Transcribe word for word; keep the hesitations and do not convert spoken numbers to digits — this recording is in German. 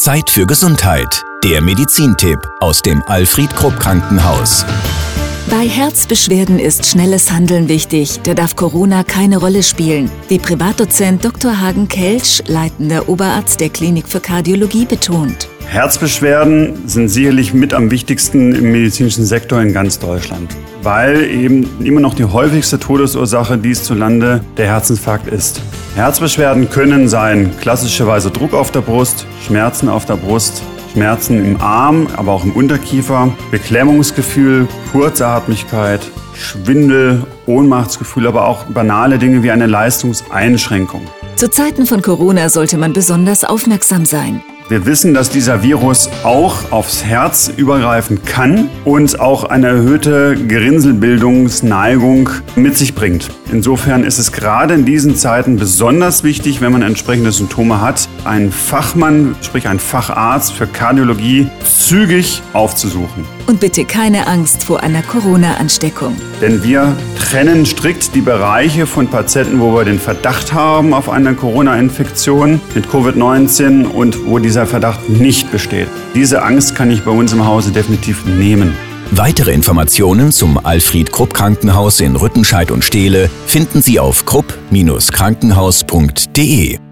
Zeit für Gesundheit. Der Medizintipp aus dem Alfred Krupp Krankenhaus. Bei Herzbeschwerden ist schnelles Handeln wichtig, da darf Corona keine Rolle spielen, wie Privatdozent Doktor Hagen Kelsch, leitender Oberarzt der Klinik für Kardiologie, betont. Herzbeschwerden sind sicherlich mit am wichtigsten im medizinischen Sektor in ganz Deutschland, weil eben immer noch die häufigste Todesursache hierzulande der Herzinfarkt ist. Herzbeschwerden können sein klassischerweise Druck auf der Brust, Schmerzen auf der Brust, Schmerzen im Arm, aber auch im Unterkiefer, Beklemmungsgefühl, Kurzatmigkeit, Schwindel, Ohnmachtsgefühl, aber auch banale Dinge wie eine Leistungseinschränkung. Zu Zeiten von Corona sollte man besonders aufmerksam sein. Wir wissen, dass dieser Virus auch aufs Herz übergreifen kann und auch eine erhöhte Gerinnselbildungsneigung mit sich bringt. Insofern ist es gerade in diesen Zeiten besonders wichtig, wenn man entsprechende Symptome hat, einen Fachmann, sprich einen Facharzt für Kardiologie, zügig aufzusuchen. Und bitte keine Angst vor einer Corona-Ansteckung. Denn wir trennen strikt die Bereiche von Patienten, wo wir den Verdacht haben auf eine Corona-Infektion mit Covid neunzehn und wo dieser Verdacht nicht besteht. Diese Angst kann ich bei uns im Hause definitiv nehmen. Weitere Informationen zum Alfred Krupp Krankenhaus in Rüttenscheid und Steele finden Sie auf krupp Bindestrich krankenhaus punkt de.